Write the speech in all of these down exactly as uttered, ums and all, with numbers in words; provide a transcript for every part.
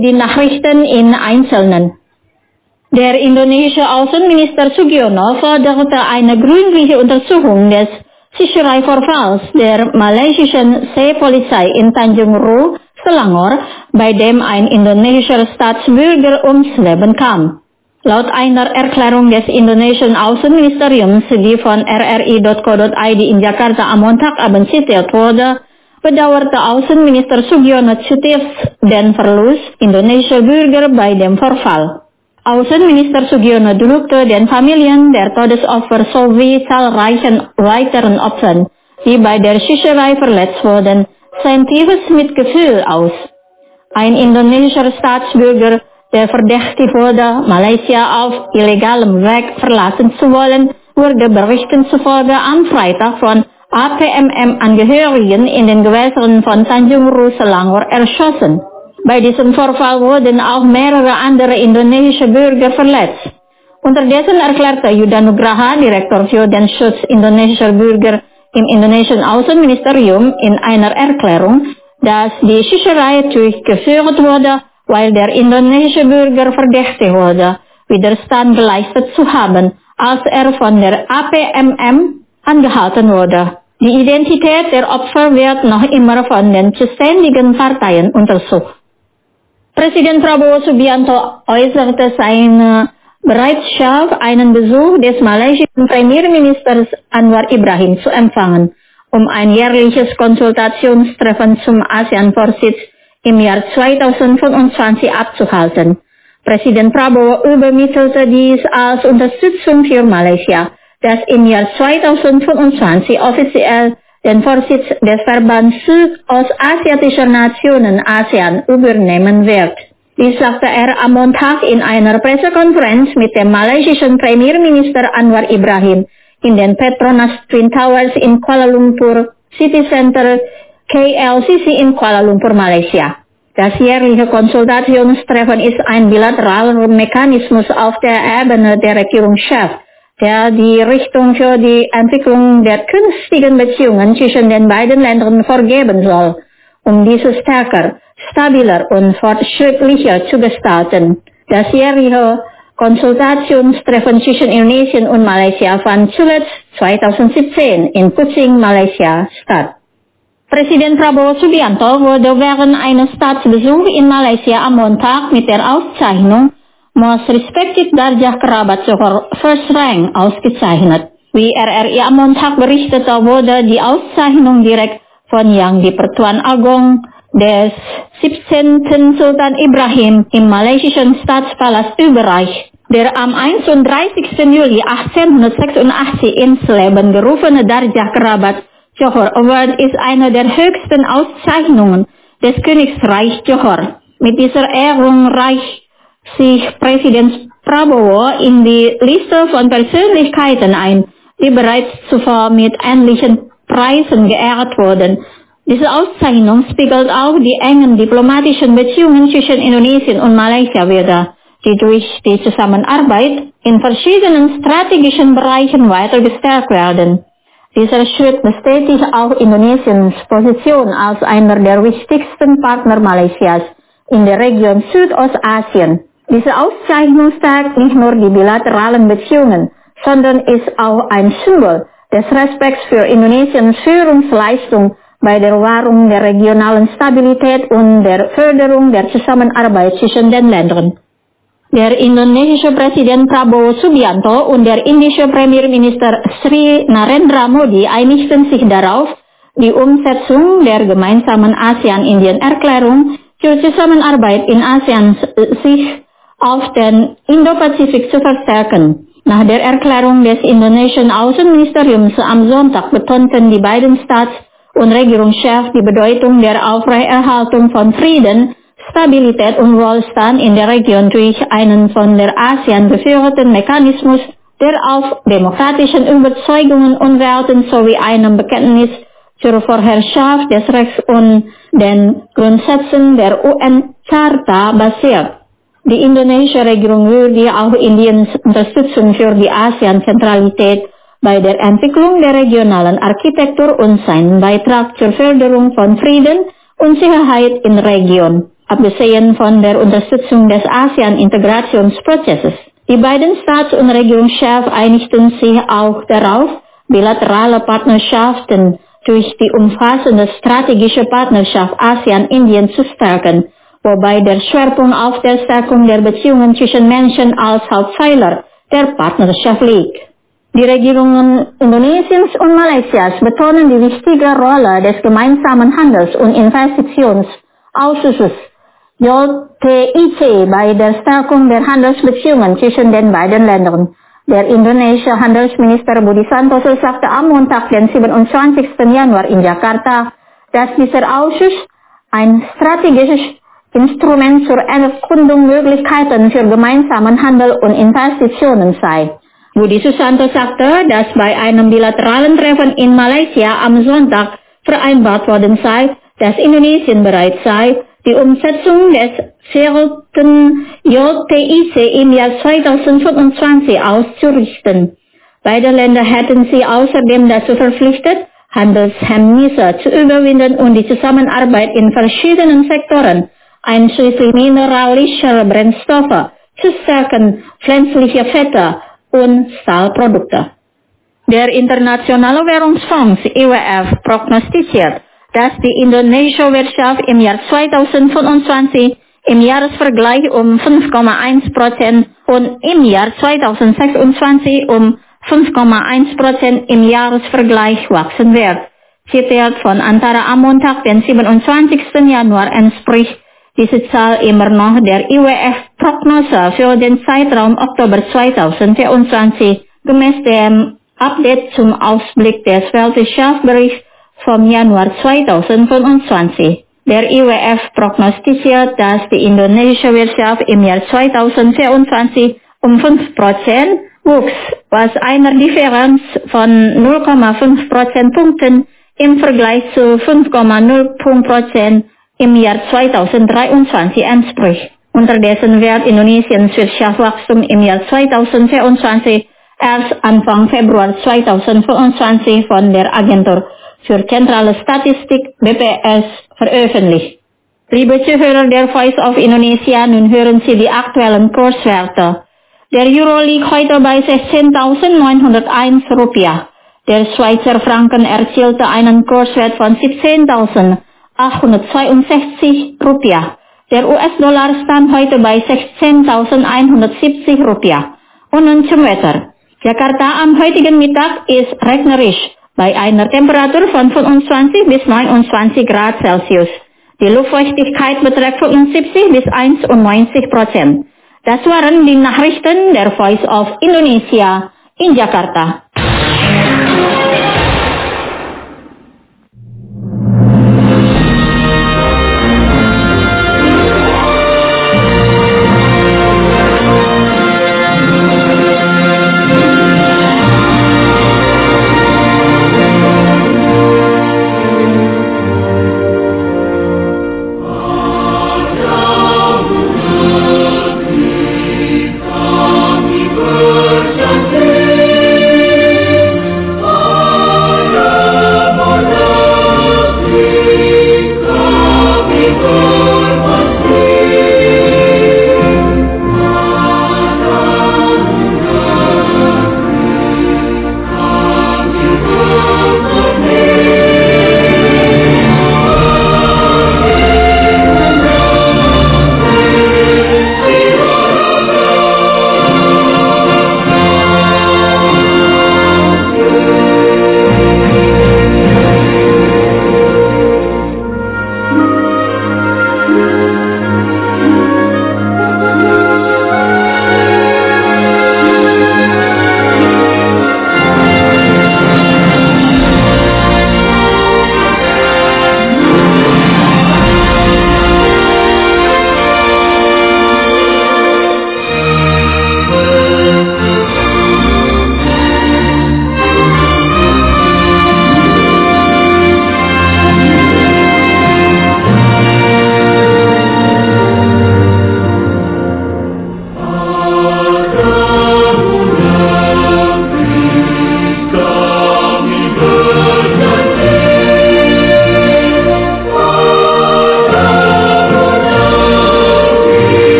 Die Nachrichten in Einzelnen. Der indonesische Außenminister Sugiono forderte eine gründliche Untersuchung des Fischereivorfalls der malaysischen Seepolizei in Tanjung Ru, Selangor, bei dem ein indonesischer Staatsbürger ums Leben kam. Laut einer Erklärung des indonesischen Außenministeriums, die von r r i Punkt co Punkt i d in Jakarta am Montagabend zitiert wurde, bedauerte Außenminister Sugiono zutiefst den Verlust indonesischer Bürger bei dem Vorfall. Außenminister Sugiono drückte den Familien der Todesopfer sowie zahlreichen weiteren Opfern, die bei der Schießerei verletzt wurden, sein tiefes Mitgefühl aus. Ein indonesischer Staatsbürger, der verdächtigt wurde, Malaysia auf illegalem Weg verlassen zu wollen, wurde Berichten zufolge am Freitag von A P M M-Angehörigen in den Gewässern von Tanjung Ru, Selangor erschossen. Bei diesem Vorfall wurden auch mehrere andere indonesische Bürger verletzt. Unterdessen erklärte Yuda Nugraha, Direktor für den Schutz indonesischer Bürger im indonesischen Außenministerium, in einer Erklärung, dass die Schießerei durchgeführt wurde, weil der indonesische Bürger verdächtigt wurde, Widerstand geleistet zu haben, als er von der A P M M angehalten wurde. Die Identität der Opfer wird noch immer von den zuständigen Parteien untersucht. Präsident Prabowo Subianto äußerte seine Bereitschaft, einen Besuch des malaysischen Premierministers Anwar Ibrahim zu empfangen, um ein jährliches Konsultationstreffen zum ASEAN-Vorsitz im Jahr zweitausendfünfundzwanzig abzuhalten. Präsident Prabowo übermittelte dies als Unterstützung für Malaysia, das im Jahr zweitausendfünfundzwanzig offiziell den Vorsitz des Verbands Südostasiatischer Nationen ASEAN übernehmen wird. Dies sagte er am Montag in einer Pressekonferenz mit dem malaysischen Premierminister Anwar Ibrahim in den Petronas Twin Towers in Kuala Lumpur City Center K L C C in Kuala Lumpur, Malaysia. Das jährliche Konsultationstreffen ist ein bilateraler Mechanismus auf der Ebene der Regierungschefs, der die Richtung für die Entwicklung der künftigen Beziehungen zwischen den beiden Ländern vorgeben soll, um diese stärker, stabiler und fortschrittlicher zu gestalten. Das jährliche Konsultationstreffen zwischen Indonesien und Malaysia fand zuletzt zweitausendsiebzehn in Kuching, Malaysia statt. Präsident Prabowo Subianto wurde während eines Staatsbesuchs in Malaysia am Montag mit der Auszeichnung Most Respected Darjah Kerabat Johor First Rank ausgezeichnet. Wie R R I am Montag berichtete, wurde die Auszeichnung direkt von Yang di-Pertuan Agong des siebzehnten Sultan Ibrahim im malaysischen Staatspalast überreicht. Der am einunddreißigsten Juli achtzehnhundertsechsundachtzig ins Leben gerufene Darjah Kerabat Johor Award ist eine der höchsten Auszeichnungen des Königsreichs Johor. Mit dieser Ehrung reicht sich Präsident Prabowo in die Liste von Persönlichkeiten ein, die bereits zuvor mit ähnlichen Preisen geehrt wurden. Diese Auszeichnung spiegelt auch die engen diplomatischen Beziehungen zwischen Indonesien und Malaysia wider, die durch die Zusammenarbeit in verschiedenen strategischen Bereichen weiter gestärkt werden. Dieser Schritt bestätigt auch Indonesiens Position als einer der wichtigsten Partner Malaysias in der Region Südostasien. Diese Auszeichnung stärkt nicht nur die bilateralen Beziehungen, sondern ist auch ein Symbol des Respekts für Indonesiens Führungsleistung bei der Wahrung der regionalen Stabilität und der Förderung der Zusammenarbeit zwischen den Ländern. Der indonesische Präsident Prabowo Subianto und der indische Premierminister Sri Narendra Modi einigten sich darauf, die Umsetzung der gemeinsamen ASEAN-Indien-Erklärung für Zusammenarbeit in ASEAN sich auf den Indo-Pazifik zu verstärken. Nach der Erklärung des indonesischen Außenministeriums am Sonntag betonten die beiden Staats- und Regierungschefs die Bedeutung der Aufrechterhaltung von Frieden, Stabilität und Wohlstand in der Region durch einen von der ASEAN geführten Mechanismus, der auf demokratischen Überzeugungen und Werten sowie einem Bekenntnis zur Vorherrschaft des Rechts und den Grundsätzen der U N-Charta basiert. Die indonesische Regierung würde auch Indiens Unterstützung für die ASEAN-Zentralität bei der Entwicklung der regionalen Architektur und seinen Beitrag zur Förderung von Frieden und Sicherheit in der Region abgesehen von der Unterstützung des ASEAN-Integrationsprozesses. Die beiden Staats- und Regierungschefs einigten sich auch darauf, bilaterale Partnerschaften durch die umfassende strategische Partnerschaft ASEAN-Indien zu stärken, wobei der Schwerpunkt auf der Stärkung der Beziehungen zwischen Menschen als Hauptpfeiler der Partnerschaft liegt. Die Regierungen Indonesiens und Malaysias betonen die wichtige Rolle des gemeinsamen Handels- und Investitionsausschusses J T I C bei der Stärkung der Handelsbeziehungen zwischen den beiden Ländern. Der indonesische Handelsminister Budi Santoso sagte am Montag, den siebenundzwanzigsten Januar in Jakarta, dass dieser Ausschuss ein strategisches Instrument zur Erkundung Möglichkeiten für gemeinsamen Handel und Investitionen sei. Budi Susanto sagte, dass bei einem bilateralen Treffen in Malaysia am Sonntag vereinbart worden sei, dass Indonesien bereit sei, die Umsetzung des vierten J T I C im Jahr zweitausendfünfundzwanzig auszurichten. Beide Länder hätten sich außerdem dazu verpflichtet, Handelshemmnisse zu überwinden und die Zusammenarbeit in verschiedenen Sektoren, einschließlich mineralischer Brennstoffe, zu stärken, pflanzliche Fette und Stahlprodukte. Der Internationale Währungsfonds I W F prognostiziert, dass die indonesische Wirtschaft im Jahr zweitausendfünfundzwanzig im Jahresvergleich um fünf Komma eins Prozent und im Jahr zweitausendsechsundzwanzig um fünf Komma eins Prozent im Jahresvergleich wachsen wird. Zitiert von Antara am Montag, den siebenundzwanzigsten Januar, entspricht diese Zahl immer noch der I W F-Prognose für den Zeitraum Oktober zweitausendvierundzwanzig gemäß dem Update zum Ausblick des Weltwirtschaftsberichts vom Januar zweitausendfünfundzwanzig. Der I W F prognostiziert, dass die indonesische Wirtschaft im Jahr zweitausendvierundzwanzig um fünf Prozent wuchs, was einer Differenz von null Komma fünf Prozentpunkten im Vergleich zu fünf Komma null Prozent im Jahr zweitausenddreiundzwanzig entspricht. Unterdessen wird Indonesiens Wirtschaftswachstum im Jahr zweitausendvierundzwanzig erst Anfang Februar zweitausendfünfundzwanzig von der Agentur für zentrale Statistik B P S veröffentlicht. Liebe Zuhörer der Voice of Indonesia, nun hören Sie die aktuellen Kurswerte. Der Euro liegt heute bei sechzehntausendneunhunderteins Rupiah. Der Schweizer Franken erzielte einen Kurswert von siebzehntausendachthundertzweiundsechzig Rupiah. Der U S-Dollar stand heute bei sechzehntausendeinhundertsiebzig Rupiah. Und nun zum Wetter. Jakarta am heutigen Mittag ist regnerisch bei einer Temperatur von fünfundzwanzig bis neunundzwanzig Grad Celsius. Die Luftfeuchtigkeit beträgt fünfundsiebzig bis einundneunzig Prozent. Das waren die Nachrichten der Voice of Indonesia in Jakarta.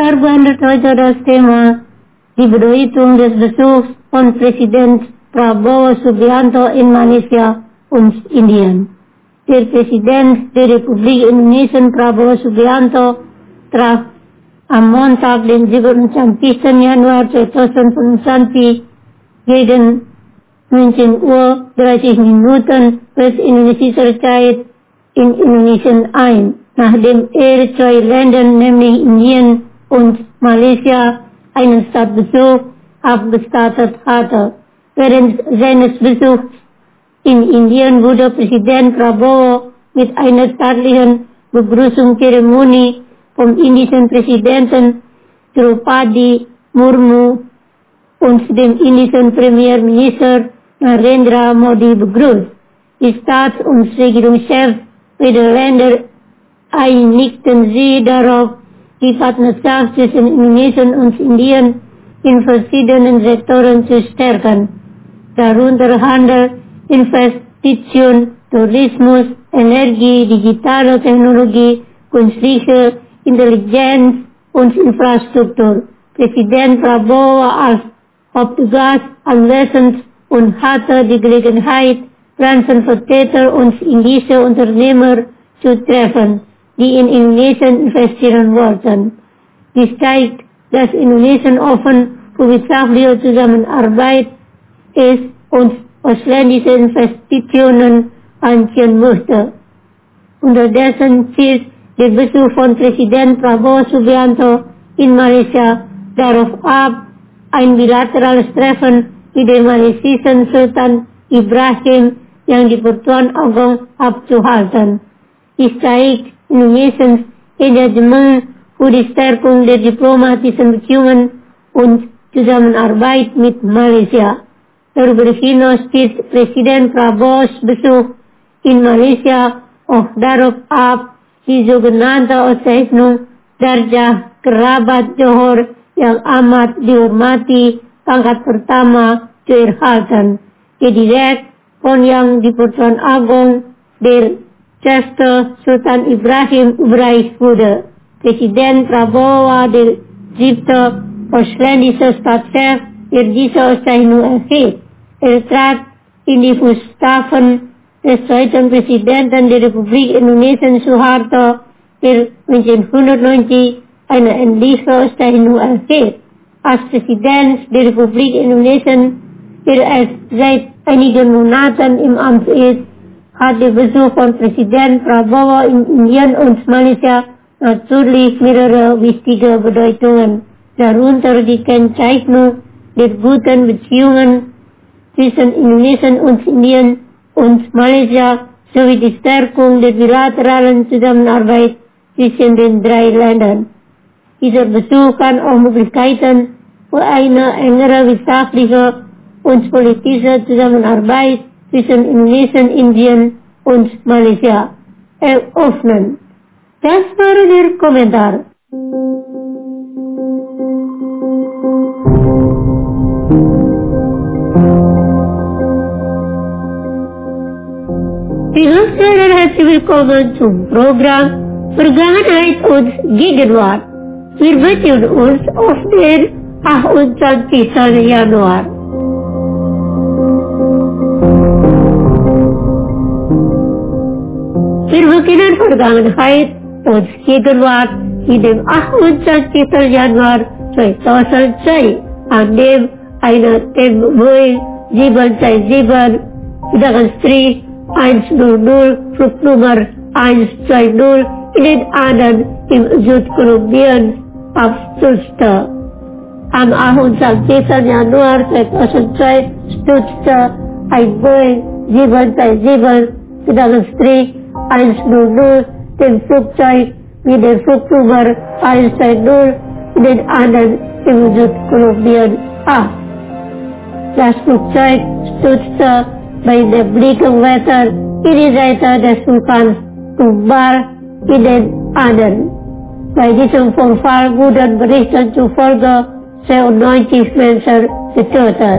verbehandelt heute das Thema die Bedeutung des Besuchs von Präsident Prabowo Subianto in Malaysia und Indien. Der Präsident der Republik Indonesien Prabowo Subianto traf am Montag, den siebenundzwanzigsten Januar zweitausendfünfundzwanzig gegen neunzehn Uhr dreißig Minuten westindonesischer Zeit in Indonesien ein, nachdem er zwei Ländern, nämlich Indien und Malaysia, einen Staatsbesuch abgestattet hatte. Während seines Besuchs in Indien wurde Präsident Prabowo mit einer staatlichen Begrüßungszeremonie vom indischen Präsidenten Draupadi Murmu und dem indischen Premierminister Narendra Modi begrüßt. Die Staats- und Regierungschefs beider Länder einigten sich darauf, die Partnerschaft zwischen Indonesien und Indien in verschiedenen Sektoren zu stärken, darunter Handel, Investition, Tourismus, Energie, digitale Technologie, künstliche Intelligenz und Infrastruktur. Präsident Prabowo als Hauptgast anwesend und hatte die Gelegenheit, Branchenvertreter und indische Unternehmer zu treffen, die in Indonesien investieren wollten. Dies zeigt, dass Indonesien offen für wirtschaftliche Zusammenarbeit ist und ausländische Investitionen anziehen möchte. Unterdessen zielt der Besuch von Präsident Prabowo Subianto in Malaysia darauf ab, ein bilaterales Treffen mit dem malaysischen Sultan Ibrahim yang di Pertuan Agong abzuhalten. Dies zeigt Indonesiens Engagement für die Stärkung der diplomatischen Beziehungen und Zusammenarbeit mit Malaysia. Darüber hinaus zielt Präsident Prabowos Besuch in Malaysia auch darauf ab, die sogenannte Auszeichnung Darjah Kerabat Johor yang amat dihormati pangkat pertama zu erhalten, die direkt von Yang di Pertuan Agong der Chester Sultan Ibrahim überreicht wurde. Präsident Prabowo, der siebte ausländische Staatschef, der diese Auszeichnung erhielt. Er trat in die Fußstapfen des zweiten Präsidenten der Republik Indonesien Suharto, der neunzehnhundertneunzig eine ähnliche Auszeichnung erhielt. Als Präsident der Republik Indonesien, der erst seit einigen Monaten im Amt ist, hat der Besuch von Präsident Prabowo in Indien und Malaysia natürlich mehrere wichtige Bedeutungen, darunter die Kennzeichnung der guten Beziehungen zwischen Indonesien und Indien und Malaysia sowie die Stärkung der bilateralen Zusammenarbeit zwischen den drei Ländern. Dieser Besuch kann auch Möglichkeiten für eine engere wirtschaftliche und politische Zusammenarbeit zwischen Indonesien, Indien und Malaysia eröffnen. Das war der Kommentar. Liebe Hörer, herzlich willkommen zum Programm Vergangenheit und Gegenwart. Wir beziehen uns auf den achtundzwanzigsten Januar. Wir beginnen Vergangenheit und Gegenwart in dem achtundzwanzigsten Januar zweitausendzwei, an dem eine Boeing sieben zwei sieben Strich hundertzwölf Flugnummer hundertzweißig in den Anden im Südkolumbien abstürzte. Am achtundzwanzigsten Januar zweitausendzwei stürzte ein Boeing sieben zwei sieben Strich hundertzwölf dem Flugzeug mit der Flugnummer hundertzweißig in den Anden im Südkolumbien ab. Das Flugzeug stürzte bei nebligem Wetter in die Seite des Vulkans Tumbar in den Anden. Bei diesem Vorfall wurden Berichten zufolge zweiundneunzig Menschen getötet.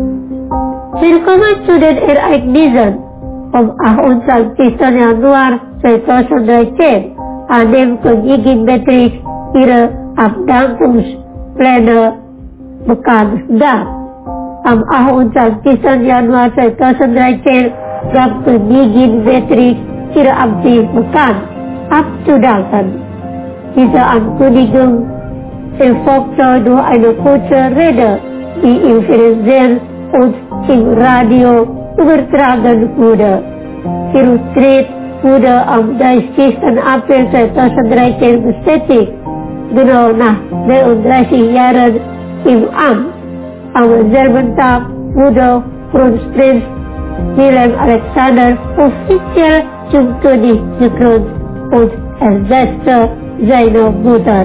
Willkommen zu den Ereignissen vom achtundzwanzigsten Januar tweeduizend dertien aanneemt koningin Beatrix ihre Abdankungspläne bekannt gab. Am achtundzwanzigsten Januar tweeduizend dertien gab koningin Beatrix ihre Absicht bekannt, abzudanken. Diese Ankündigung erfolgte durch eine kurze Rede, die im Fernsehen und im Radio übertragen wurde. Ihr Rücktritt wurde am dreißigsten April zweitausenddreizehn bestätigt, genau nach dreiunddreißig Jahren im Amt. Am selben Tag wurde Kronprinz Willem Alexander offiziell zum König gekrönt und ersetzte seine Mutter.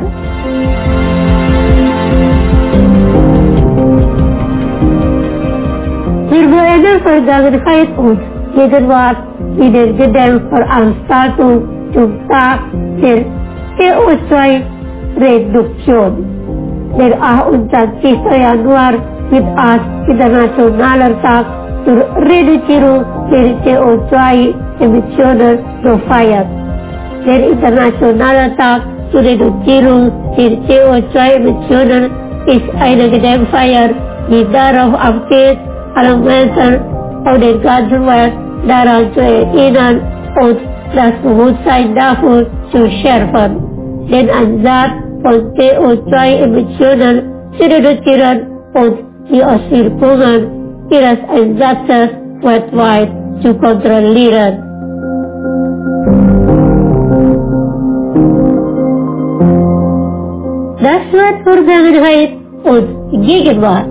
Virtuelle Vergangenheit und Gegenwart in der Gedenkveranstaltung zum Tag der C O zwei Reduktion. Der achtundzwanzigsten Januar wird als internationaler Tag zur Reduzierung der C O zwei Emissionen gefeiert. Der internationale Tag zur Reduzierung der C O zwei Emissionen ist eine Gedenkfeier, die darauf abzielt, alle Menschen auf der ganzen Welt daran zu erinnern und das Bewusstsein dafür zu schärfen, den Ansatz von C O zwei Emissionen zu reduzieren und die Auswirkungen ihres Einsatzes weltweit zu kontrollieren. Das wird Vergangenheit und Gegenwart.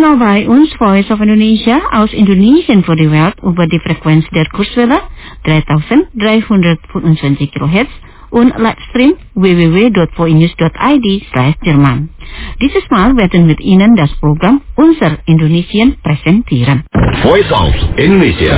channel bij ons Voice of Indonesia aus Indonesian voor de wereld over de frequentie der Kurzwelle drietausendvijfhonderdvijfentwintig kilohertz und Livestream w w w dot voinews dot i d slash Jerman. Dieses Mal werden mit Ihnen das Programm Unser Indonesien präsentieren. Voice of Indonesia.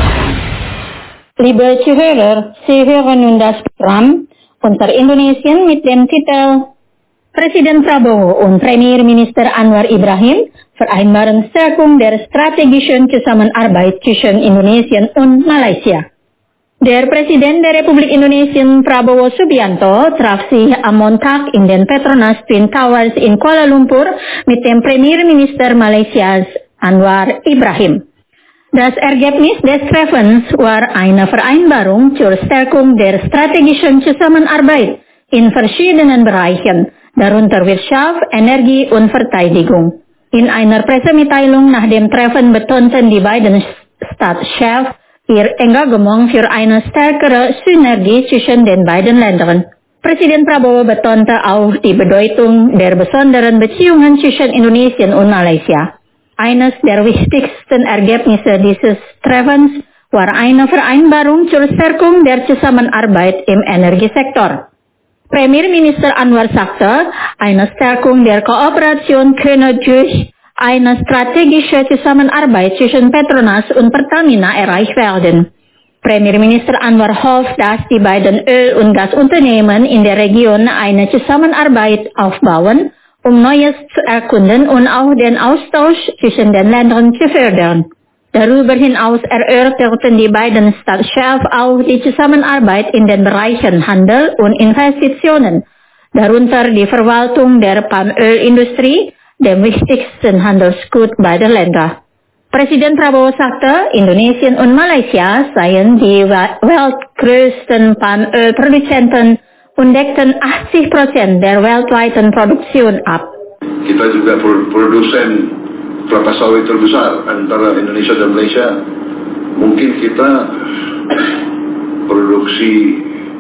Liebe Zuhörer, Sie hören nun das Programm Unser Indonesien mit dem Titel Präsident Prabowo und Premierminister Anwar Ibrahim vereinbaren Stärkung der strategischen Zusammenarbeit zwischen Indonesien und Malaysia. Der Präsident der Republik Indonesien Prabowo Subianto traf sich am Montag in den Petronas Twin Towers in Kuala Lumpur mit dem Premierminister Malaysias Anwar Ibrahim. Das Ergebnis des Treffens war eine Vereinbarung zur Stärkung der strategischen Zusammenarbeit in verschiedenen Bereichen, darunter Wirtschaft, Energie und Verteidigung. In einer Pressemitteilung nach dem Treffen betonten die beiden Staatschefs ihr Engagement für eine stärkere Synergie zwischen den beiden Ländern. Präsident Prabowo betonte auch die Bedeutung der besonderen Beziehungen zwischen Indonesien und Malaysia. Eines der wichtigsten Ergebnisse dieses Treffens war eine Vereinbarung zur Stärkung der Zusammenarbeit im Energiesektor. Premierminister Anwar sagte, eine Stärkung der Kooperation könne durch eine strategische Zusammenarbeit zwischen Petronas und Pertamina erreicht werden. Premierminister Anwar hofft, dass die beiden Öl- und Gasunternehmen in der Region eine Zusammenarbeit aufbauen, um Neues zu erkunden und auch den Austausch zwischen den Ländern zu fördern. Darüber hinaus erörterten die beiden Staatschefs auch die Zusammenarbeit in den Bereichen Handel und Investitionen, darunter die Verwaltung der Palmölindustrie, dem wichtigsten Handelsgut beider Länder. Präsident Prabowo sagte, Indonesien und Malaysia seien die weltgrößten Palmölproduzenten und deckten achtzig Prozent der weltweiten Produktion ab. Kita juga produsen kelapa sawit terbesar antara Indonesia dan Malaysia. Mungkin kita produksi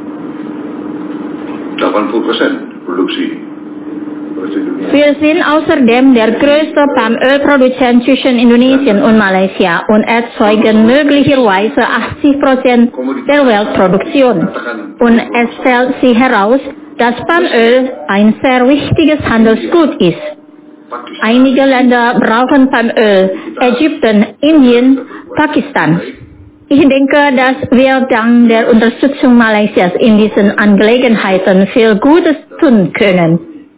delapan puluh persen produksi. Wir sind außerdem der größte Palmölproduzent zwischen Indonesien und Malaysia und erzeugen möglicherweise achtzig Prozent der Weltproduktion. Und es stellt sich heraus, dass Palmöl ein sehr wichtiges Handelsgut ist. Einige Länder brauchen Palmöl, Ägypten, Indien, Pakistan. Ich denke, dass wir dank der Unterstützung Malaysias in diesen Angelegenheiten viel Gutes tun können.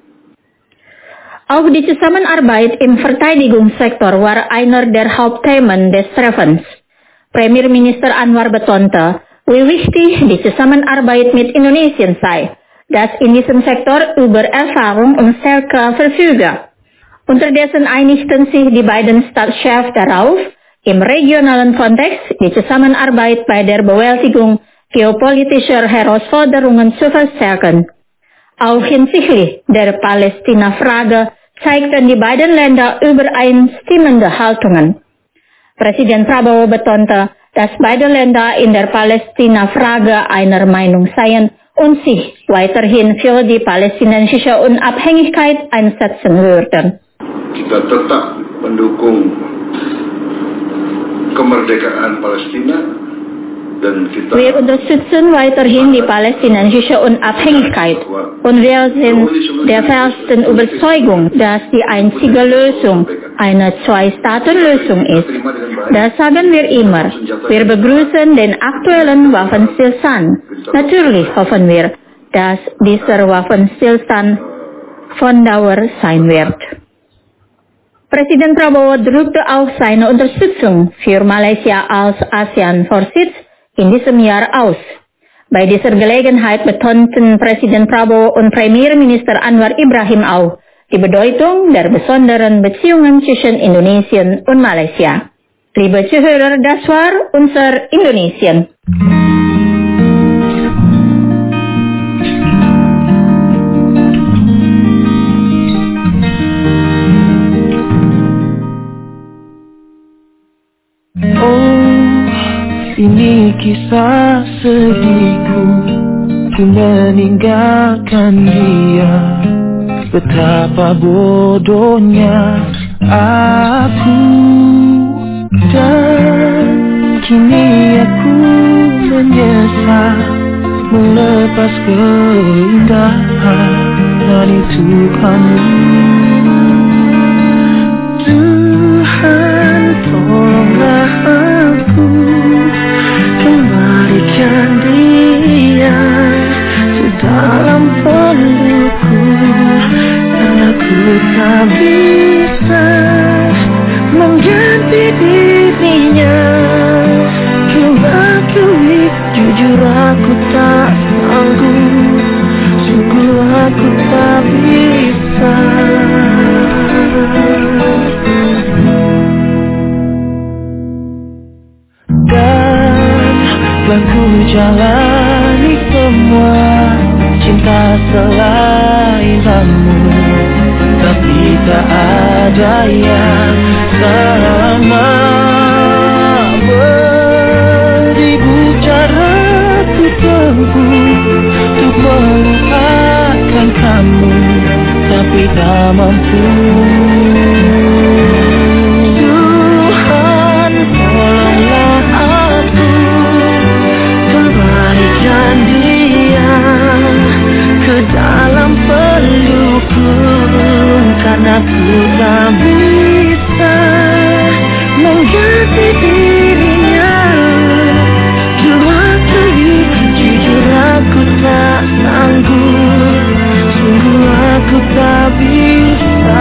Auch die Zusammenarbeit im Verteidigungssektor war einer der Hauptthemen des Treffens. Premierminister Anwar betonte, wie wichtig die Zusammenarbeit mit Indonesien sei, das in diesem Sektor über Erfahrung und Stärke verfüge. Unterdessen einigten sich die beiden Staatschefs darauf, im regionalen Kontext die Zusammenarbeit bei der Bewältigung geopolitischer Herausforderungen zu verstärken. Auch hinsichtlich der Palästina-Frage zeigten die beiden Länder übereinstimmende Haltungen. Präsident Prabowo betonte, dass beide Länder in der Palästina-Frage einer Meinung seien und sich weiterhin für die palästinensische Unabhängigkeit einsetzen würden. Kita tetap mendukung kemerdekaan Palestina. Wir unterstützen weiterhin die palästinensische Unabhängigkeit und wir sind der festen Überzeugung, dass die einzige Lösung eine Zwei-Staaten-Lösung ist. Das sagen wir immer. Wir begrüßen den aktuellen Waffenstillstand. Natürlich hoffen wir, dass dieser Waffenstillstand von Dauer sein wird. Präsident Prabowo drückte auch seine Unterstützung für Malaysia als ASEAN-Vorsitz in diesem Jahr aus. Bei dieser Gelegenheit betonten Präsident Prabowo und Premierminister Anwar Ibrahim auch die Bedeutung der besonderen Beziehungen zwischen Indonesien und Malaysia. Liebe Zuhörer, das war unser Indonesien. Ini kisah sedihku, ku meninggalkan dia. Betapa bodohnya aku, dan kini aku menyesal melepas keindahan dari Tuhanmu. Tuhan, tolonglah aku, kembalikan dia sedalam pelukku, karena ku tak bisa mengganti dirinya. Ku akui, jujur aku tak sanggup, sungguh aku tak bisa. Dan telah ku jalani semua cinta selain kamu, tapi tak ada yang sama. Beribu cara ku tempuh untuk melupakan kamu, tapi tak mampu. Tuhan, tolonglah aku, kembalikan dia ke dalam pelukku, karena ku tak bisa mengganti dirinya. Ku akui, jujur aku tak sanggup, sungguh aku tak bisa.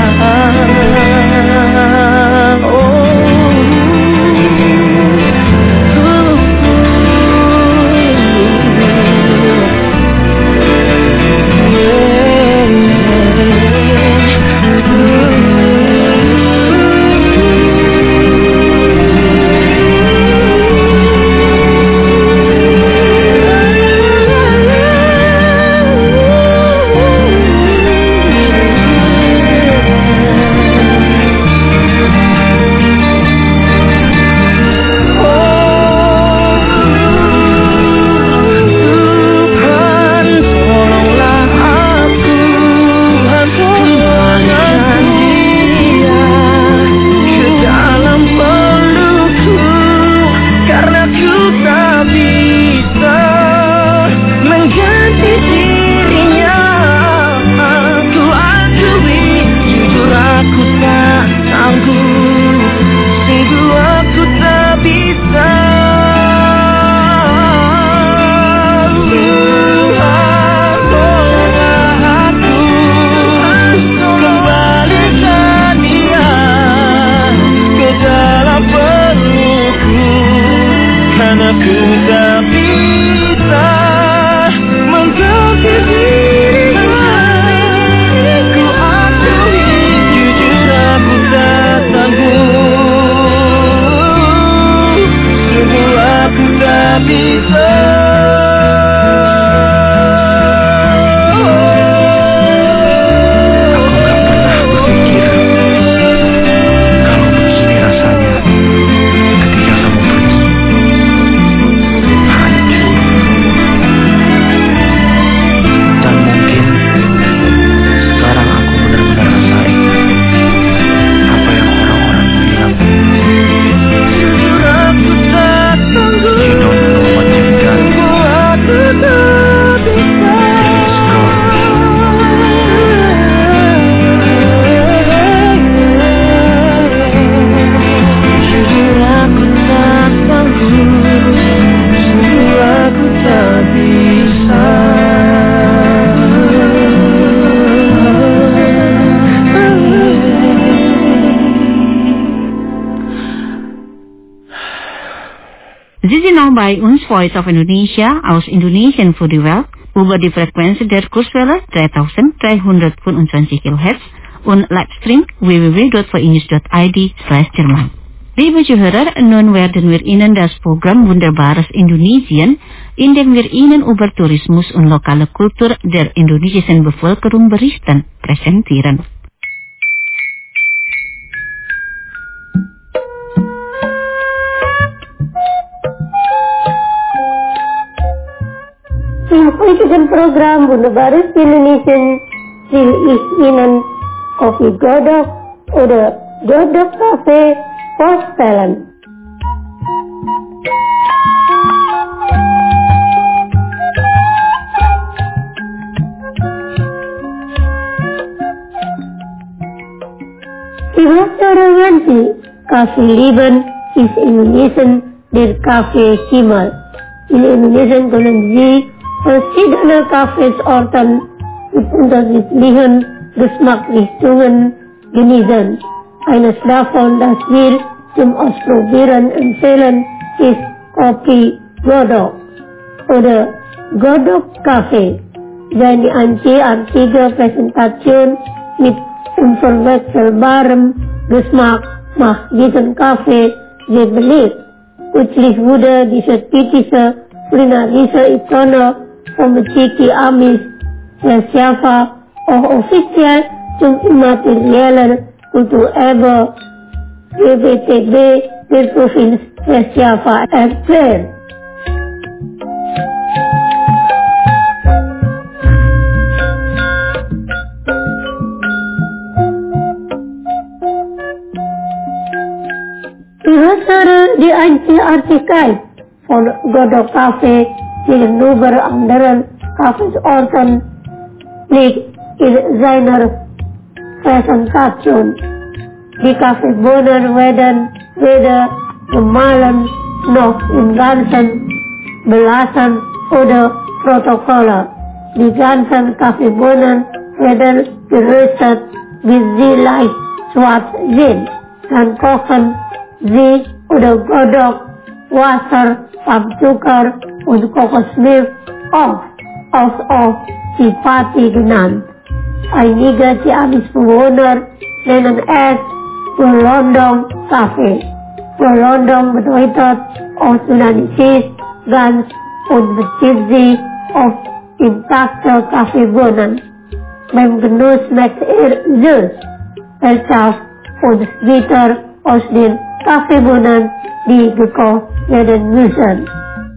Bij ons Voice of Indonesia aus Indonesian voor de Welt über die Frequenz der Kurswelle dreitausenddreihundertfünfundzwanzig Kilohertz und Livestream w w w dot v news dot i d slash Jerman. Liebe Zuhörer, nun werden wir Ihnen das Programm Wunderbares Indonesien, in dem wir Ihnen über Tourismus und lokale Kultur der indonesischen Bevölkerung berichten, präsentieren. Menyampaikan program Wunderbares Indonesian till is Ihnen Kofi Godok oder Godok Cafe Postelen. Die Restaurant Cafe Liban ist Indonesian der Cafe Himmel. In Indonesien können Sie verschiedene Kaffeesorten mit unterschiedlichen Geschmacksrichtungen genießen. Eines davon, das wir zum Ausprobieren empfehlen, ist Kopi Godok oder Godok Cafe. Seine einzigartige Präsentation mit unverwechselbarem Geschmack macht diesen Kaffee sehr beliebt. Kürzlich wurde diese typische kulinarische Ikone vom Ciki Amis West Java auch offiziell zum immateriellen Kulturerbe W B T B der Provinz West Java erklärt. Die Einzigartigkeit von Godok Cafe gegenüber anderen Kaffeesorten liegt in seiner Präsentation. Die Kaffeebohnen werden weder gemahlen noch im Ganzen belassen oder Protokolle. Die ganzen Kaffeebohnen werden geröstet, bis sie leicht schwarz sind. Dann kochen sie oder Godok, Wasser, Paprika und Kokosmilch auf, auch auch Chipati genannt. Einige Ciamis-Bewohner nennen es Berlondong Kaffee. Berlondong bedeutet aus Indonesisch ganz und bezieht sich auf intakte Kaffeebohnen. Beim Genuss schmeckt er süß, herzhaft und bitter aus den Kaffeebohnen, die gekocht werden müssen.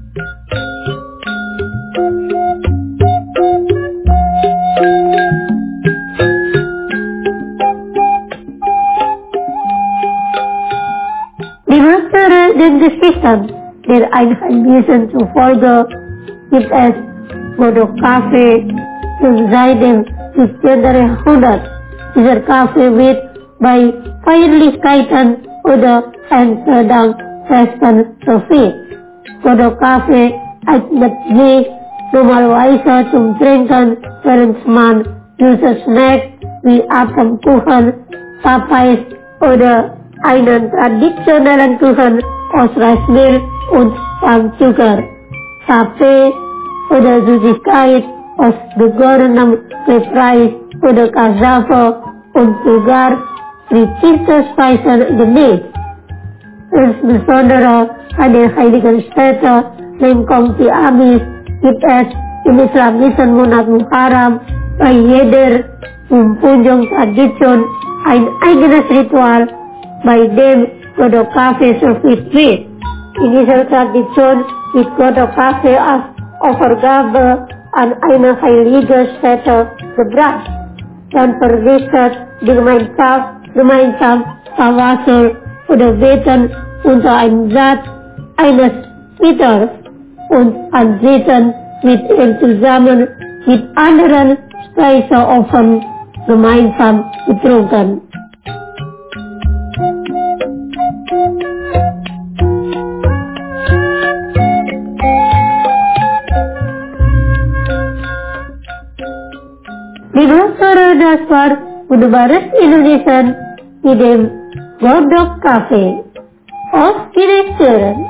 Die Größere den Geschichten der Einheimischen zufolge gibt es Godok Cafe schon seit dem siebzehnten Jahrhundert. Dieser Kaffee wird bei Feierlichkeiten oder Festen serviert. Godok Cafe eignet sich normalerweise zum Trinken, während man süße Snacks wie Apfelkuchen, Papais oder einen traditionellen Kuchen aus Reismehl und Palmzucker, Tape oder Süßigkeit aus gegorenem Reis oder Cassava und sogar frittierte Speisen genießt. Insbesondere an den heiligen Städten Lengkong Ciamis gibt es im islamischen Monat Muharram bei jeder Umpunjung-Tradition ein eigenes Ritual, bei dem Godok Cafe serviert wird. In dieser Tradition wird Godok Cafe als Opfergabe an eine heilige Stätte gebracht. Dann verrichtet die Gemeinschaft gemeinsam Tawasul oder Beten unter einem Satz eines Mitters und anschließend wird er zusammen mit anderen Speiseopfern gemeinsam getrunken. Die größere Dasar Budbares Indonesien mit dem Godok Cafe aus Direktoren.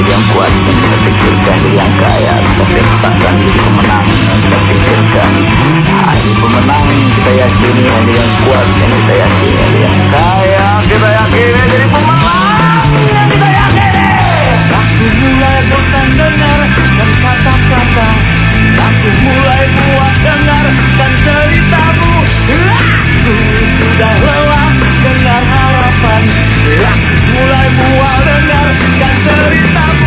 diri yang kuat, yang kita pikirkan diri yang kaya, kita ciptakan diri pemenang, yang kita pikirkan hari pemenang, kita yakini diri yang kuat, yang kita yakini diri yang kaya, kita yakini diri pemenang, yang kita yakini. Aku mulai bosan dengarkan kata-kata, aku mulai muak dengarkan ceritamu. Aku sudah lelah dengar harapan, aku mulai muak dengarkan ceritamu.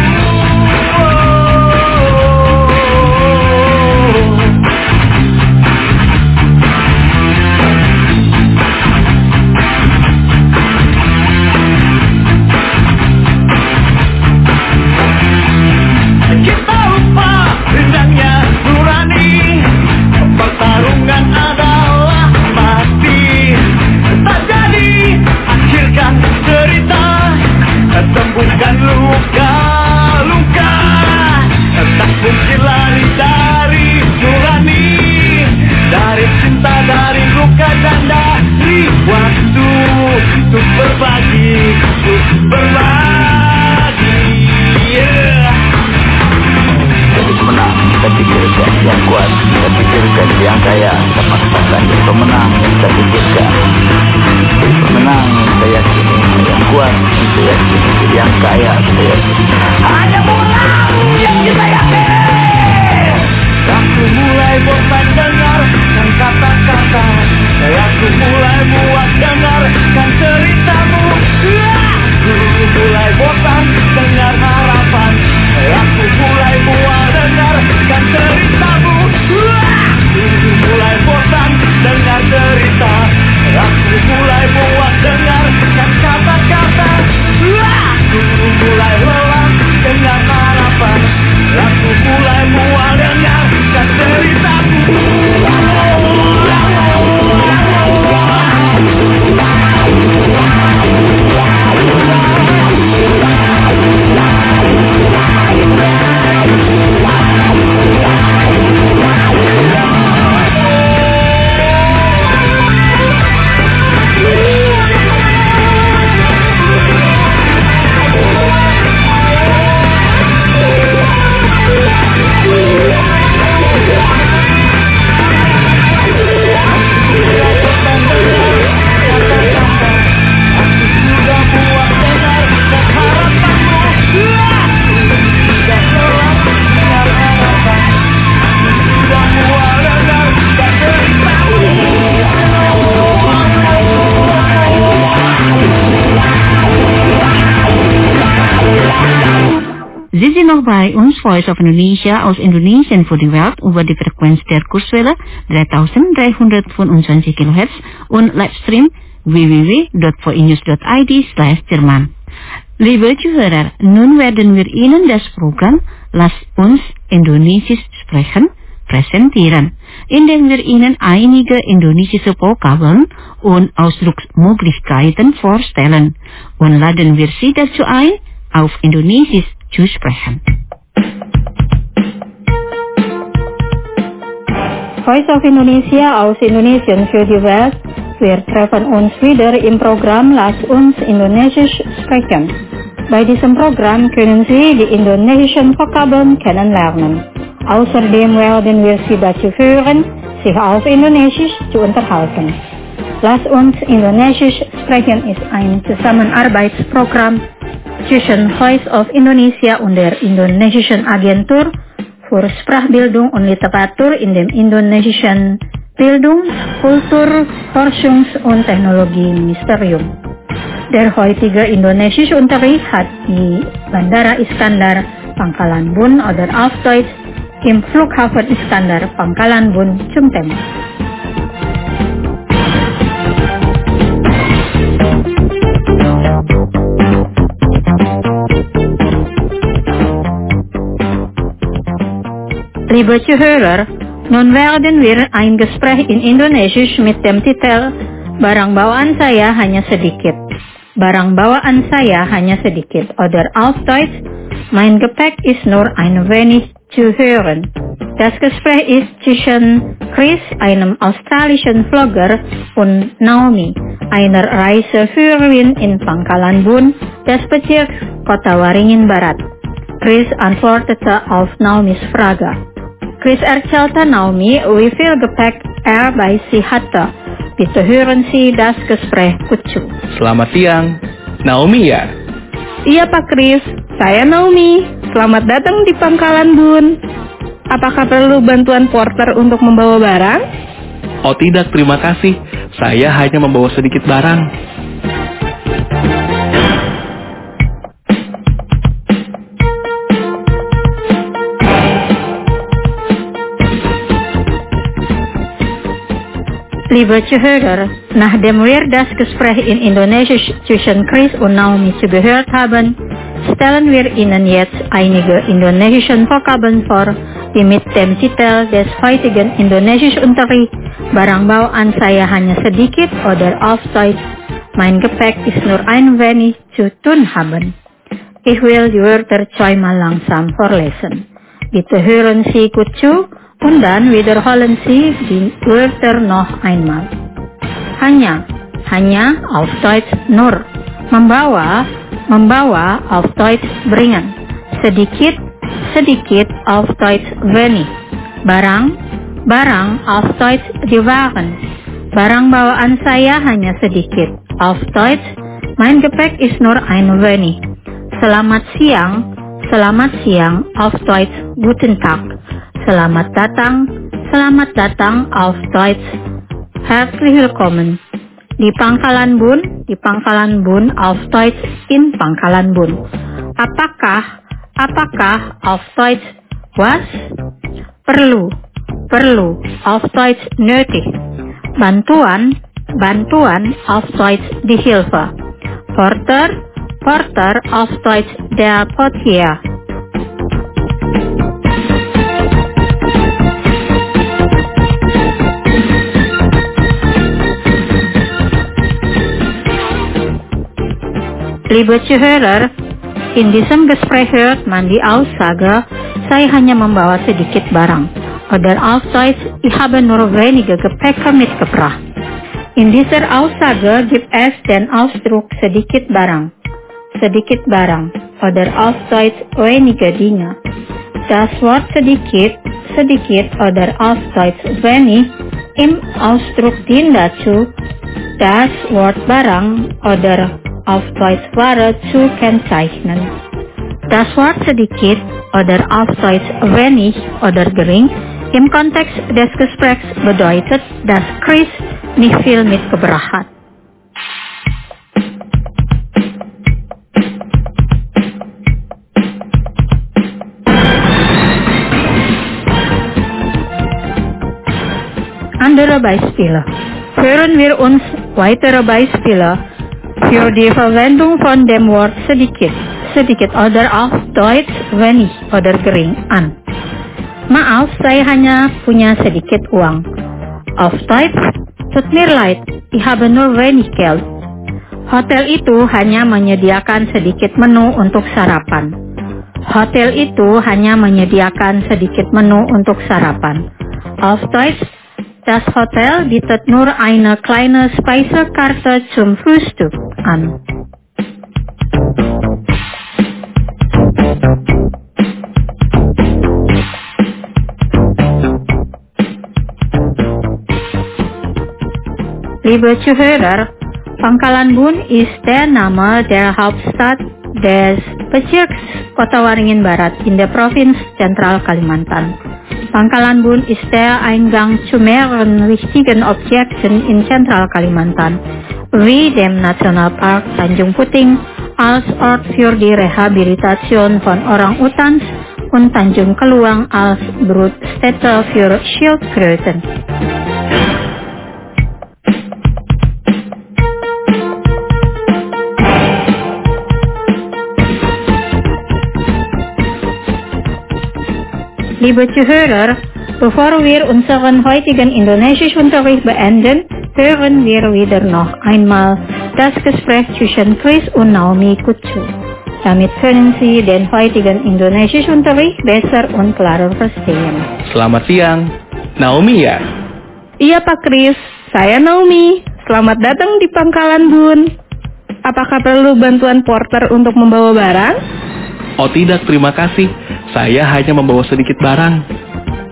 Kita lupa indahnya nurani, pertarungan adalah mati. Tak jadi akhirkan cerita, sembuhkan luka-luka. Tak mungkin lari dari nurani, dari cinta, dari luka dan dari waktu. Untuk berbagi, untuk berbagi, yeah. Jadi pemenang, kita pikirkan yang kuat, kita pikirkan yang kaya, kita paksakan jadi pemenang, kita pikirkan jadi pemenang, kita yakini yang kuat, kita yakini jadi yang kaya, kita yakini hanya pemenang yang kita yakini. Aku mulai bosan dengarkan kata-kata, aku mulai muak dengarkan ceritamu. Aku mulai bosan dengar harapan, aku mulai muak dengarkan ceritamu. Aku mulai bosan dengar cerita, aku mulai muak dengarkan kata-kata. Aku mulai lelah dengar harapan, aku mulai muak dengarkan ceritamu. Sie sind noch bei uns, Voice of Indonesia aus Indonesien für die Welt über die Frequenz der Kurswelle dreitausenddreihundertfünfundzwanzig Kilohertz und Livestream w w w dot v i news dot i d slash Jerman. Liebe Zuhörer, nun werden wir Ihnen das Programm Lass uns Indonesisch sprechen präsentieren, indem wir Ihnen einige indonesische Vokabeln und Ausdrucksmöglichkeiten vorstellen und laden wir Sie dazu ein, auf Indonesisch zu sprechen. Voice of Indonesia aus Indonesien für die Welt. Wir treffen uns wieder im Programm Lass uns Indonesisch sprechen. Bei diesem Programm können Sie die indonesischen Vokabeln kennenlernen. Außerdem werden wir Sie dazu führen, sich auf Indonesisch zu unterhalten. Lass uns Indonesisch sprechen ist ein Zusammenarbeitsprogramm zwischen Voice of Indonesia und der Indonesischen Agentur für Sprachbildung und Literatur in dem indonesischen Bildungs-, Kultur-, Forschungs- und Technologieministerium. Der heutige Indonesischunterricht hat die Bandara Iskandar Pangkalan Bun oder auf Deutsch im Flughafen Iskandar Pangkalan Bun zum Thema. Liebe Zuhörer, nun werden wir ein Gespräch in Indonesisch mit dem Titel Barang bawaan saya hanya sedikit. Barang bawaan saya hanya sedikit oder auf Deutsch Mein Gepäck ist nur ein wenig zu hören. Das Gespräch ist zwischen Chris, einem australischen Vlogger, und Naomi, einer Reiseführerin in Pangkalan Bun, des Bezirks Kota Waringin Barat. Chris antwoordete auf Naomis Frage. Chris erzählte Naomi, wie viel Gepäck er bei sie hatte. Bitte hören Sie das Gespräch Kucu. Selamat siang, Naomi ya? Iya Pak Chris, saya Naomi. Selamat datang di Pangkalan Bun. Apakah perlu bantuan porter untuk membawa barang? Oh tidak, terima kasih. Saya hanya membawa sedikit barang. Liebe Zuhörer, nachdem wir das Gespräch in Indonesisch zwischen Chris und Naomi zugehört haben, stellen wir Ihnen jetzt einige indonesische Vokabeln vor, die mit dem Titel des heutigen Indonesischunterricht Barang bawaan saya hanya sedikit oder auf Deutsch Mein Gepäck ist nur ein wenig zu tun haben. Ich will die Wörter zweimal langsam vorlesen. Bitte hören Sie gut zu und dann wiederholen Sie die Wörter noch einmal. Hanya, hanya auf Deutsch nur. Membawa, membawa auf Deutsch bringen. Sedikit, sedikit auf Deutsch wenig. Barang, barang auf Deutsch diwagen. Barang bawaan saya hanya sedikit. Auf Deutsch, mein Gepäck ist nur ein wenig. Selamat siang, selamat siang auf Deutsch guten Tag. Selamat datang, selamat datang auf Deutsch herzlich willkommen. Di Pangkalan Bun, di Pangkalan Bun auf Deutsch in Pangkalan Bun. Apakah, apakah auf Deutsch was? Perlu, perlu auf Deutsch nötig. Bantuan, bantuan auf Deutsch die Hilfe. Porter, porter auf Deutsch der Portier. Liebe Zuhörer, in diesem Gespräch hört man die Aussage, saya hanya membawa sedikit barang. Oder auf Deutsch, ich habe nur wenige Gepäck mitgebracht. In dieser Aussage gibt es den Ausdruck sedikit barang. Sedikit barang. Oder auf Deutsch wenige Dinge. Das Wort sedikit, sedikit oder auf Deutsch wenig im Ausdruck dient dazu, das Wort barang oder auf Deutsch Ware zu kennzeichnen. Das Wort sedikit oder auf Deutsch wenig oder gering im Kontext des Gesprächs bedeutet, dass Chris nicht viel mitgebracht hat. Andere Beispiele. Hören wir uns weitere Beispiele für die Verwendung von dem Wort sedikit, sedikit oder auf Deutsch wenig oder gering an. Maaf, saya hanya punya sedikit uang. Auf Deutsch, tut mir leid, ich habe nur wenig Geld. Hotel itu hanya menyediakan sedikit menu untuk sarapan. Hotel itu hanya menyediakan sedikit menu untuk sarapan. Auf Deutsch, das Hotel bietet nur eine kleine Speisekarte zum Frühstück an. Liebe Zuhörer, Pangkalan Bun ist der Name der Hauptstadt des Bezirks Kota Waringin Barat in der Provinz Zentral Kalimantan. Pangkalan Bun ist der Eingang zu mehreren wichtigen Objekten in Zentral Kalimantan, wie dem Nationalpark Tanjung Puting als Ort für die Rehabilitation von Orang-Utans und Tanjung Keluang als Brutstätte für Schildkröten. Liebe Zuhörer, bevor wir unseren heutigen Indonesischunterricht beenden, hören wir wieder noch einmal das Gespräch zwischen Chris und Naomi Kucu. Damit können Sie den heutigen Indonesischunterricht besser und klarer verstehen. Selamat siang, Naomi ya? Iya Pak Chris, saya Naomi. Selamat datang di Pangkalan Bun. Apakah perlu bantuan porter untuk membawa barang? Oh tidak, terima kasih. Saya hanya membawa sedikit barang.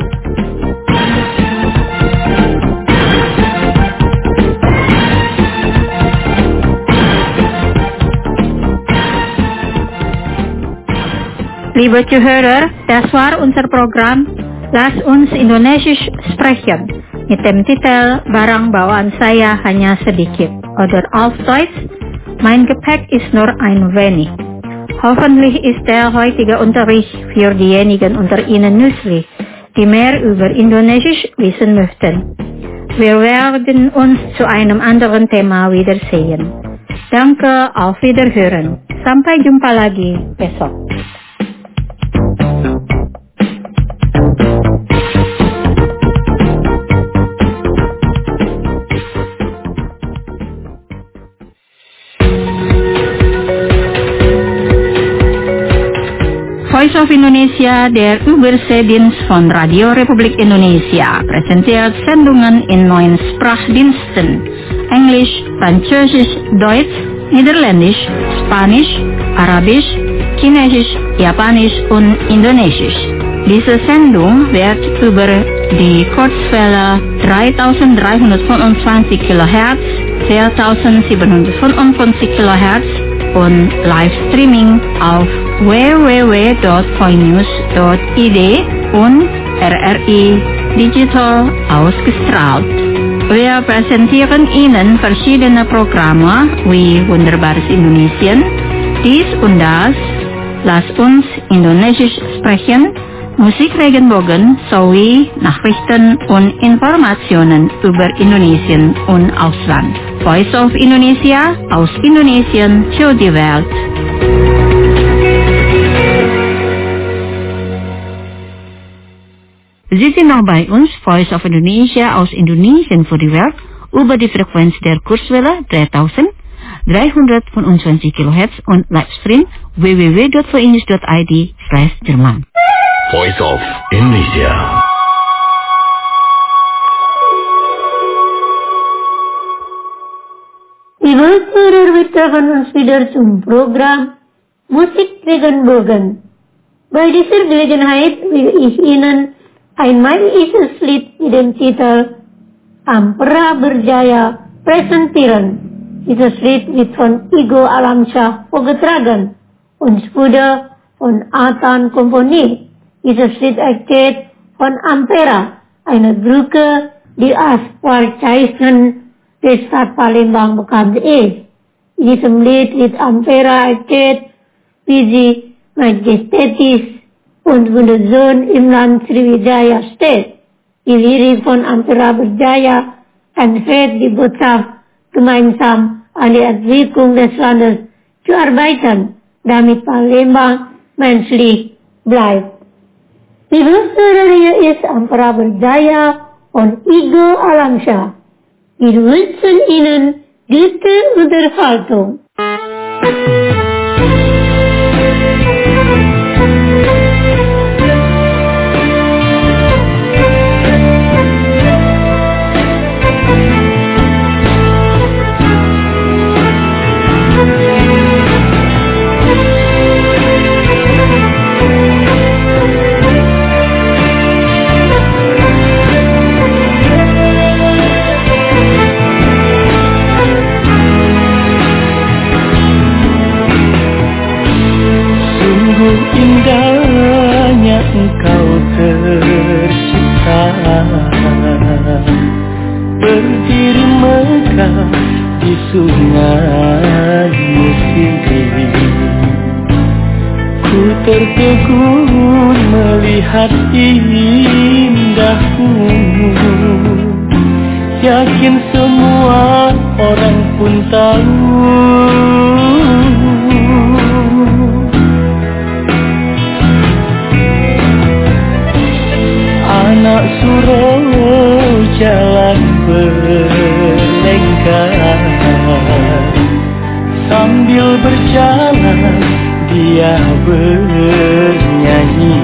Liebe Zuhörer, das war unser Programm Lass uns Indonesisch sprechen mit dem Titel Barang bawaan saya hanya sedikit oder auf Deutsch Mein Gepäck ist nur ein wenig. Hoffentlich ist der heutige Unterricht für diejenigen unter Ihnen nützlich, die mehr über Indonesisch wissen möchten. Wir werden uns zu einem anderen Thema wiedersehen. Danke, auf Wiederhören. Sampai jumpa lagi besok. Voice of Indonesia, der Überseedienst von Radio Republik Indonesia, präsentiert Sendungen in neun Sprachdiensten: Englisch, Französisch, Deutsch, Niederländisch, Spanisch, Arabisch, Chinesisch, Japanisch und Indonesisch. Diese Sendung wird über die Kurzwelle dreitausenddreihundertfünfundzwanzig Kilohertz, viertausendsiebenhundertfünfundfünfzig Kilohertz und Livestreaming auf w w w dot voinews dot i d und R R I Digital ausgestrahlt. Wir präsentieren Ihnen verschiedene Programme wie Wunderbares Indonesien, dies und das, Lass uns Indonesisch sprechen, Musik Regenbogen sowie Nachrichten und Informationen über Indonesien und Ausland. Voice of Indonesia, aus Indonesien für die Welt. Sie sind noch bei uns, Voice of Indonesia aus Indonesien für die Welt, über die Frequenz der Kurzwelle dreitausenddreihundertfünfundzwanzig Kilohertz und Livestream w w w dot voinews dot i d slash Jerman. Voice of Indonesia. Liebe Hörer, wir treffen uns wieder zum Programm Musik Regenbogen. Bei dieser Gelegenheit will ich Ihnen ein manisches Lied mit dem Titel Ampera Berjaya präsentieren. Dieses Lied wird von Igo Alamsyah vorgetragen und es wurde von Atan komponiert. Dieses Lied erzählt von Ampera, einer Brücke, die als Wahrzeichen der Stadt Palembang bekannt ist. In diesem Lied wird Ampera erzählt, wie sie majestätisch und wunderschön im Land Sriwijaya steht. Die Lirik von Ampera Berjaya enthält die Botschaft, gemeinsam an die Entwicklung des Landes zu arbeiten, damit Palembang menschlich bleibt. Liebe Hörer, hier ist Ampera Berjaya von Igo Alamsyah. Wir wünschen Ihnen gute Unterhaltung. Indahnya engkau tercipta, berdiri megah di sungai Mesir. Ku tertegun melihat indahmu, yakin semua orang pun tahu. Anak suro jalan berlengkar, sambil berjalan dia bernyanyi.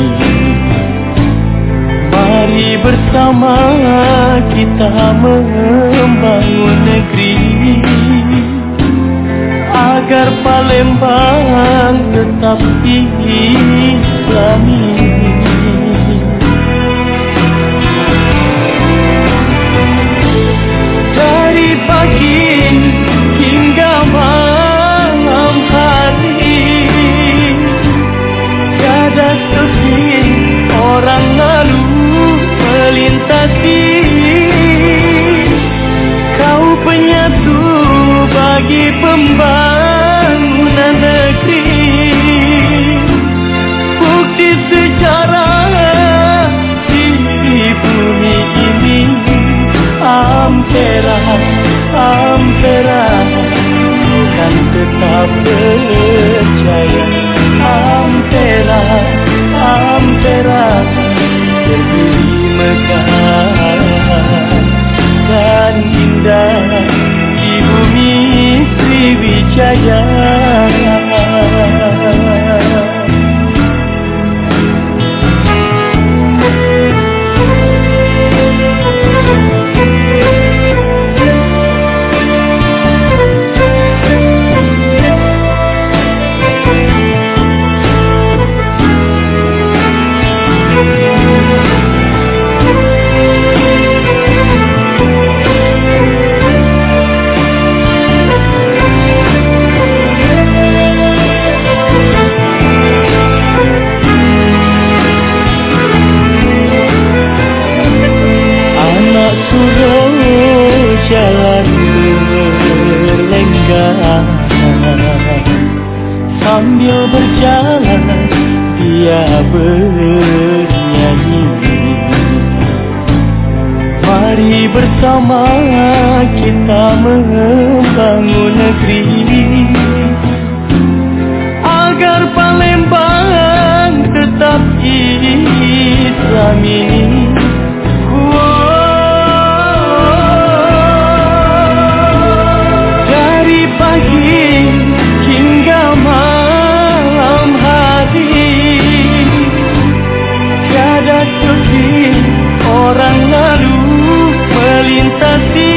Mari bersama kita membangun negeri, agar Palembang tetap Islami. Dari pagi hingga malam hari, tiada sepi orang lalu melintasi. Kau penyatu bagi pembangunan negeri, bukti sejarah di bumi ini. Ampera, Ampera, kan tetap percaya. Ampera, Ampera, berdiri megah dan indah di bumi Sriwijaya. Sambil berjalan dia bernyanyi. Mari bersama kita membangun negeri, agar Palembang tetap Islami. Dari pagi hingga malam hari, tiada sepi orang lalu melintasi.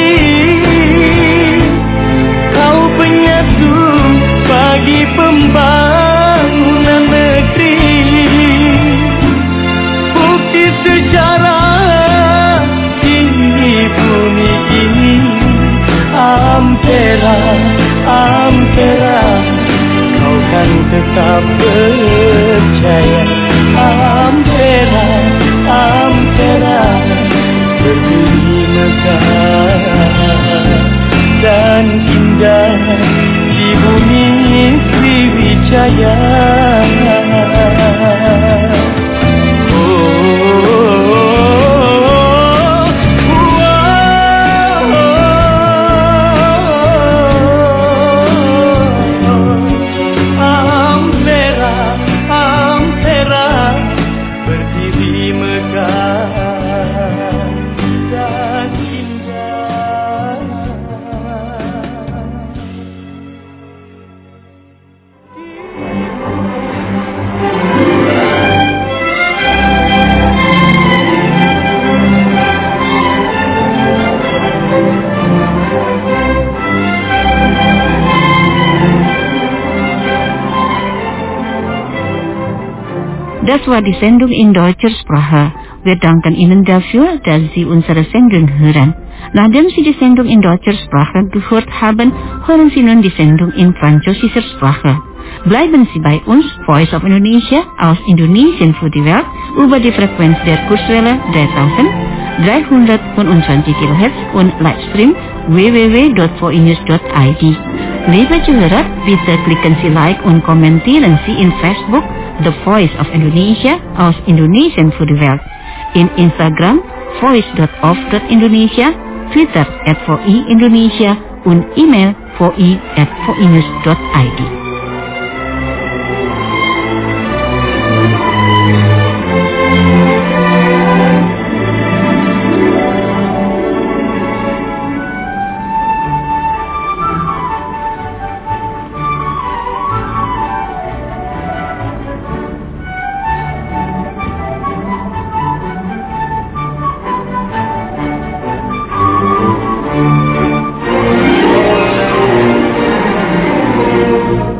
Kau penyatu bagi pembangunan negeri, bukti sejarah di bumi ini. Ampera, Ampera, kau kan tetap percaya. Ampera, Ampera, berdiri megah dan indah di bumi Sriwijaya. Das war die Sendung in deutscher Sprache. Wir danken Ihnen dafür, dass Sie unsere Sendung hören. Nachdem Sie die Sendung in deutscher Sprache gehört haben, hören Sie nun die Sendung in französischer Sprache. Bleiben Sie bei uns, Voice of Indonesia, aus Indonesien für die Welt, über die Frequenz der Kurswelle dreitausenddreihundertfünfundzwanzig Kilohertz und Livestream w w w dot v i news dot i d. Liebe Zuhörer, bitte klicken Sie Like und kommentieren Sie in Facebook The Voice of Indonesia aus Indonesien für die Welt, in Instagram voice dot of dot indonesia, Twitter at v i indonesia und E-Mail v i at v i news dot i d. Thank you.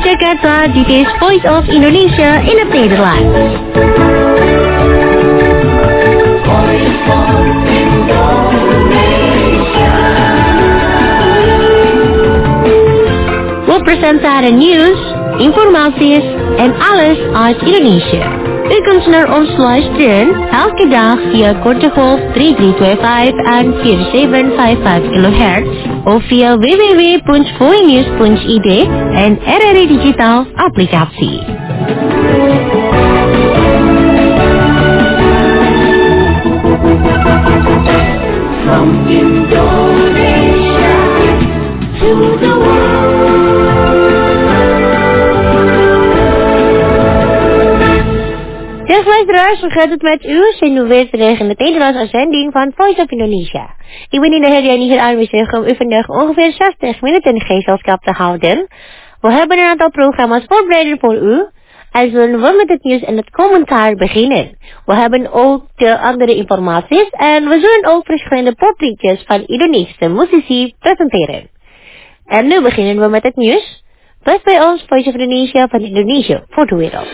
Jakarta, dit is Voice of Indonesia in het Nederlands. We presenteren nieuws, informaties en alles uit Indonesië. U kunt naar ons luisteren elke dag via korte golf drie drie twee vijf en vier zeven vijf vijf kilohertz of via w w w punt voinews punt i d en R R I Digitaal applicatie. From Indonesia to the world. Dag luisteraars, hoe gaat het met u? We zijn nu weer terug in de Nederlandse uitzending van Voice of Indonesia. Ik ben in de heer Jenny hier aanwezig om u vandaag ongeveer zestig minuten gezelschap te houden. We hebben een aantal programma's voorbereid voor u. En zullen we met het nieuws en het commentaar beginnen. We hebben ook de andere informaties en we zullen ook verschillende popliedjes van Indonesische muzici presenteren. En nu beginnen we met het nieuws. Blijf bij ons, Voice of Indonesia van Indonesië voor de wereld.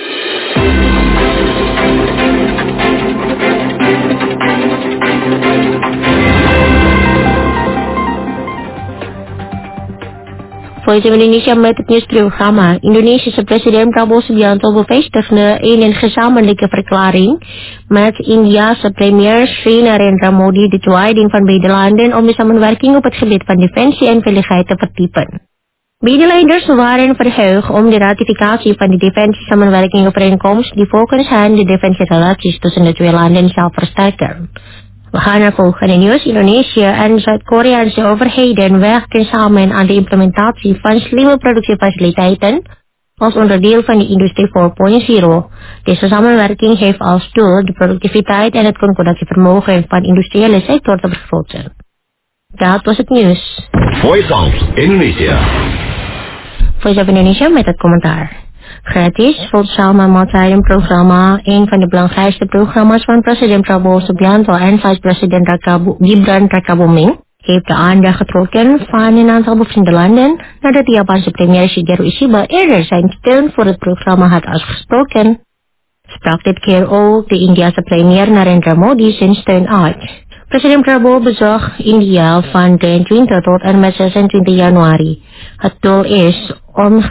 Voice of Indonesia met het nieuwsprogramma. Indonesische president Prabowo Subianto bevestigde in een gezamenlijke verklaring met Indiase premier Sri Narendra Modi de toewijding van beide landen om de samenwerking op het gebied van defensie en veiligheid te verdiepen. Beide leiders waren verheugd om de ratificatie van de defensie-samenwerking-overeenkomst die volgens hen de defensierelaties tussen de twee landen zal versterken. We gaan naar volgende nieuws. Indonesië en Zuid-Koreaanse overheden werken samen aan de implementatie van slimme productiefaciliteiten als onderdeel van de Industrie vier punt nul. Deze samenwerking heeft als doel de productiviteit en het concurrentievermogen van de industriële sector te vergroten. Dat was het nieuws. Voice of Indonesia. Voice of Indonesia met het commentaar. Gratis, Volksama Maaltijdenprogramma, een van de belangrijkste programma's van president Prabowo Subianto en vice-president Gibran Rakabuming, heeft de aandacht getrokken van een aantal bevriende landen nadat de Japanse premier Shigeru Ishiba eerder zijn steun voor het programma had uitgesproken. Sprak dit keer ook de Indiase premier Narendra Modi zijn steun uit. President Prabowo bezocht India van drieëntwintig tot en met zesentwintig januari. Het doel is om